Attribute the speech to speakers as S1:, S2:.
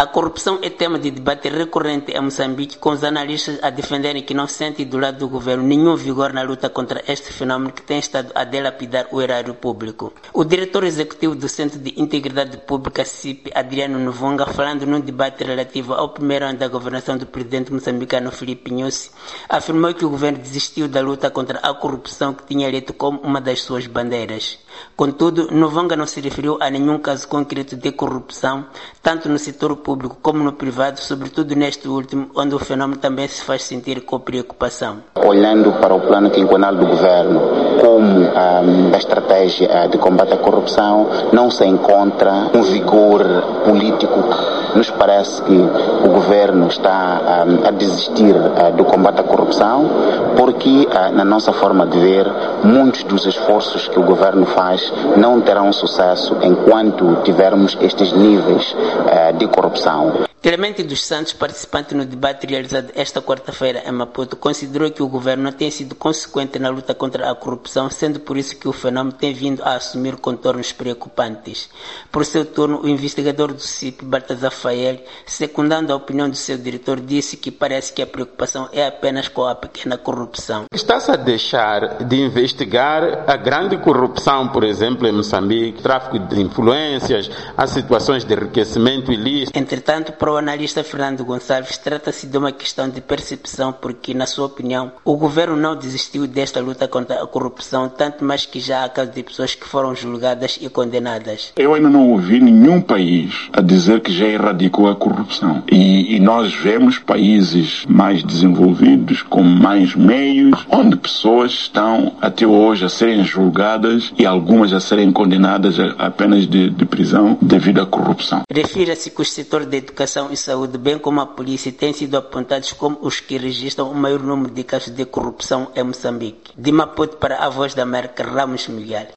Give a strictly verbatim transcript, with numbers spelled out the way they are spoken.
S1: A corrupção é tema de debate recorrente em Moçambique, com os analistas a defenderem que não sentem do lado do governo nenhum vigor na luta contra este fenômeno que tem estado a dilapidar o erário público. O diretor executivo do Centro de Integridade Pública, C I P, Adriano Novonga, falando num debate relativo ao primeiro ano da governação do presidente moçambicano Filipe Nyusi, afirmou que o governo desistiu da luta contra a corrupção que tinha eleito como uma das suas bandeiras. Contudo, Novonga não se referiu a nenhum caso concreto de corrupção, tanto no setor público como no privado, sobretudo neste último, onde o fenômeno também se faz sentir com preocupação.
S2: Olhando para o plano quinquenal do governo, como um, a estratégia de combate à corrupção, não se encontra um vigor político. Nos parece que o governo está um, a desistir uh, do combate à corrupção, porque, uh, na nossa forma de ver, muitos dos esforços que o governo faz não terão sucesso enquanto tivermos estes níveis uh, de corrupção.
S1: Clemente dos Santos, participante no debate realizado esta quarta-feira em Maputo, considerou que o governo não tem sido consequente na luta contra a corrupção, sendo por isso que o fenômeno tem vindo a assumir contornos preocupantes. Por seu turno, o investigador do C I P, Baltazar Fael, secundando a opinião do seu diretor, disse que parece que a preocupação é apenas com a pequena corrupção.
S3: Está-se a deixar de investigar a grande corrupção, por exemplo, em Moçambique, tráfico de influências, as situações de enriquecimento ilícito.
S1: Entretanto, para o analista Fernando Gonçalves, trata-se de uma questão de percepção, porque, na sua opinião, o governo não desistiu desta luta contra a corrupção, tanto mais que já há casos de pessoas que foram julgadas e condenadas.
S4: Eu ainda não ouvi nenhum país a dizer que já erradicou a corrupção. E, e nós vemos países mais desenvolvidos, com mais meios, onde pessoas estão até hoje a serem julgadas e algumas a serem condenadas a, a penas de, de prisão devido à corrupção.
S1: Refira-se que o setor da educação e saúde, bem como a polícia, têm sido apontados como os que registram o maior número de casos de corrupção em Moçambique. De Maputo para a Voz da América, Ramos Miguel.